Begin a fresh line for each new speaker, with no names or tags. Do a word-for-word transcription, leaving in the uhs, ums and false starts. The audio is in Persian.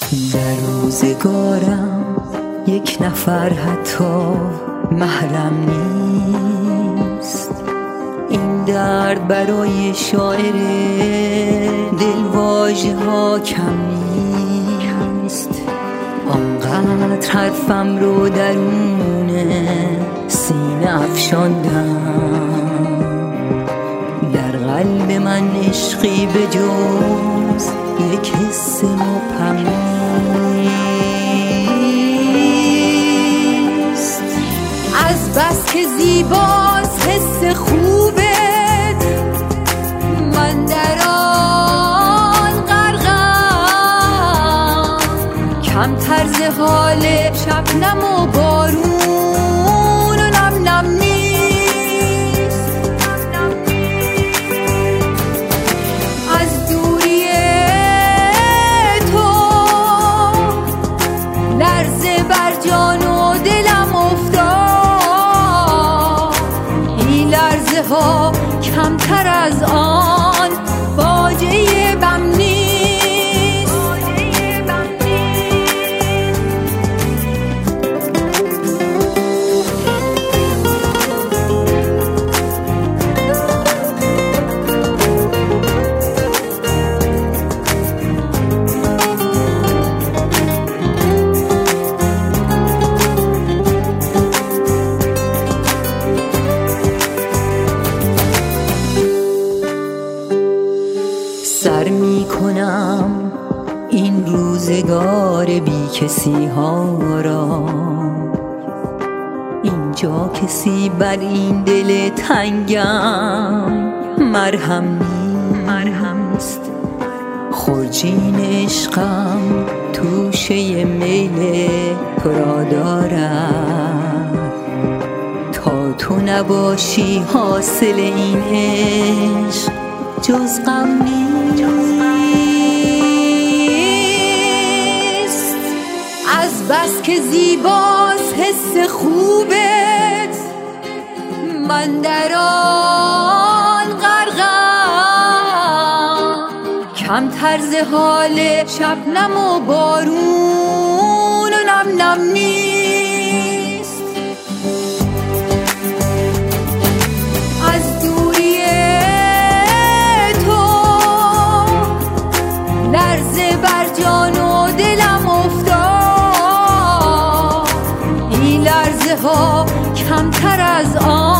در روزگارم یک نفر حتی محرم نیست. این درد برای شاعر دلواژه ها کم نیست. آنقدر حرفم رو درون سینه افشاندم، در قلب من عشقی به جز یک حس مبهم نیست. از بس که زیباست حس خوبت، من در آن غرقم. کم طرز حال شبنم و بارون و نم نم نیست. از دوری تو لرزه بر جان و دلم افتاد. این لرزه ها کمتر از آن فاجعه بم نیست. سر می کنم این روزگار بی کسی ها را، اینجا کسی بر این دل تنگم مرهم نیست. خرجین عشقم توشه میل تو را دارد، تا تو نباشی حاصل این عشق جز غم نیست. از بس که زیباست حس خوبت، من در آن غرقم. کم طرز حال شبنم و بارون و نم نم نیست. از دوری تو لرزه بر جان و دلم افتاد. این لرزه ها کمتر از آن